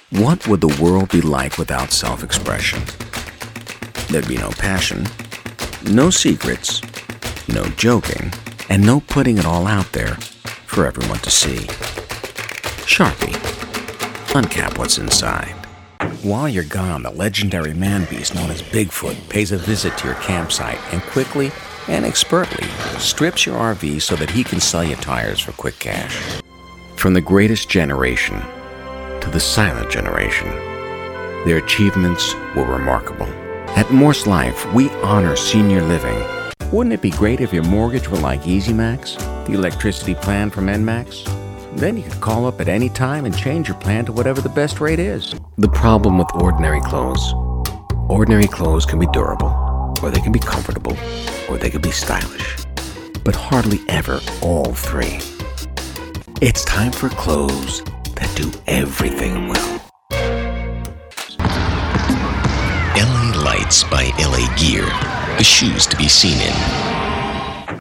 What would the world be like without self-expression? There'd be no passion, no secrets, no joking, and no putting it all out there for everyone to see. Sharpie, uncap what's inside. While you're gone, the legendary man-beast known as Bigfoot pays a visit to your campsite and quickly and expertly strips your RV so that he can sell you tires for quick cash. From the greatest generation to the silent generation, their achievements were remarkable. At Morse Life, we honor senior living. Wouldn't it be great if your mortgage were like EasyMax, the electricity plan from ENMAX? Then you could call up at any time and change your plan to whatever the best rate is. The problem with ordinary clothes can be durable, or they can be comfortable, or they can be stylish, but hardly ever all three. It's time for clothes that do everything well. LA Lights by LA Gear. The shoes to be seen in.